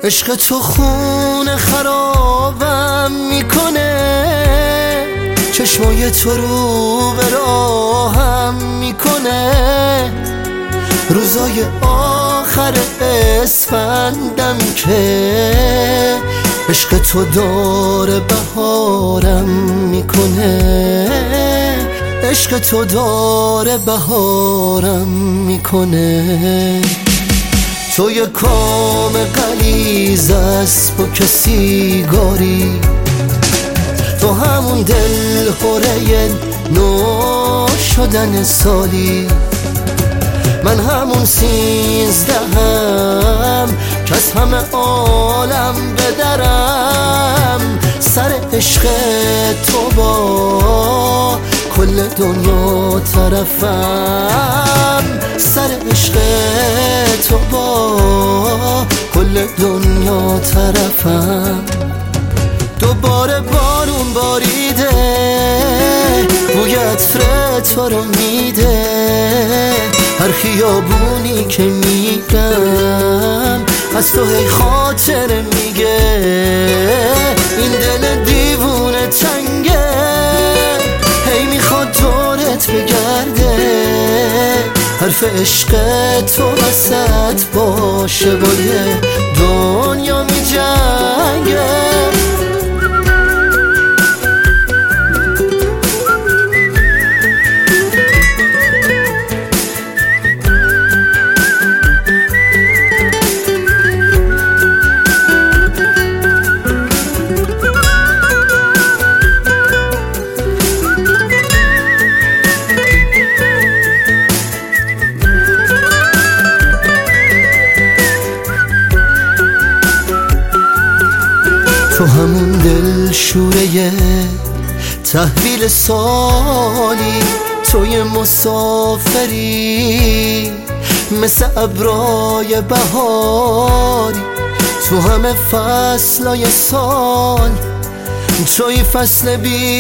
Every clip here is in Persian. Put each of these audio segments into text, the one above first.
عشق تو خون خرابم میکنه، چشمای تو رو به راهم میکنه. روزای آخر اسفندم که عشق تو داره بهارم میکنه، عشق تو داره بهارم میکنه. تو یه کام غلیظ اسب و کسی گاری، تو همون دل خوره نو شدن سالی. من همون 13ام که از همه عالم بدرم، سر عشق تو با کل دنیا طرفم، سر عشق تو با کل دنیا طرفم. دوباره بارون باریده، بوی عطر تو رو میده، هر خیابونی که میرم از تو هی خاطره میگه. این دل دیوونه تنگه، هی میخواد دورت بگرده، حرف عشق تو وسط باشه با یه دنیا میجنگه. تو همون دل شوره تحویل سالی، تو یه مسافری مثل ابرای بهاری. تو همه فصلای سال توی فصل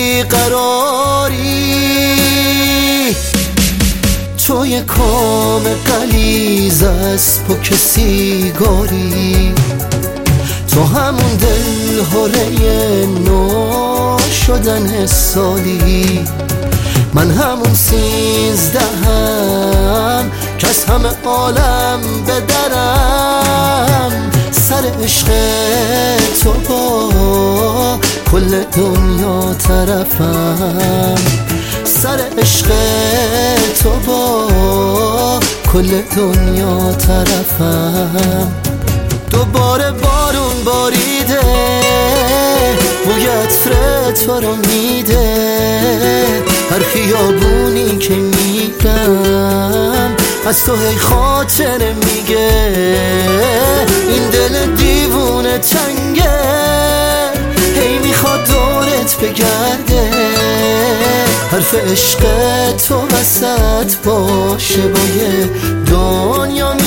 بیقراری. تو یه کام غلیظ اسب و کسی گاری، تو همون دل هره نو شدن سالی. من همون 13ام که از همه عالم بدرم، سر عشق تو با کل دنیا طرفم، سر عشق تو با کل دنیا طرفم. دوباره بارون باریده، بوی عطر تو رو میده، هر خیابونی که میرم از تو هی خاطره میگه. این دل دیوونه تنگه، هی میخواد دورت بگرده، حرف عشق تو وسط باشه با یه دنیا